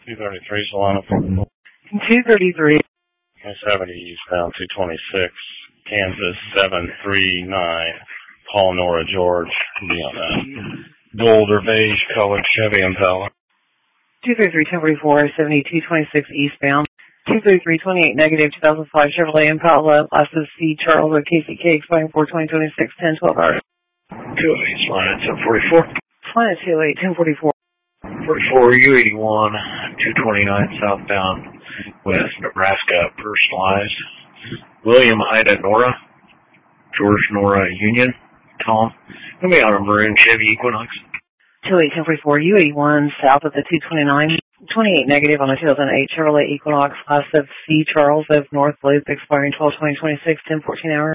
233 Solana for 233. 70 eastbound 226, Kansas 739, Paul Nora George, be on that. Gold or beige colored Chevy Impala. 233 1044, 7226 eastbound. 233 28 negative 2005 Chevrolet Impala, classes C Charles or KCK, expiring 4/2026, 10-12 hours. 28 Solana 1044. Solana 28 1044. 44 U81 229 southbound West Nebraska, personalized. William Ida Nora, George Nora Union, Tom. Let me on a maroon Chevy Equinox. 28 1044 U81 south of the 229. 28 negative on a 2008 Chevrolet Equinox, class of C Charles of North Loop, expiring 12/2026, 10-14 hours.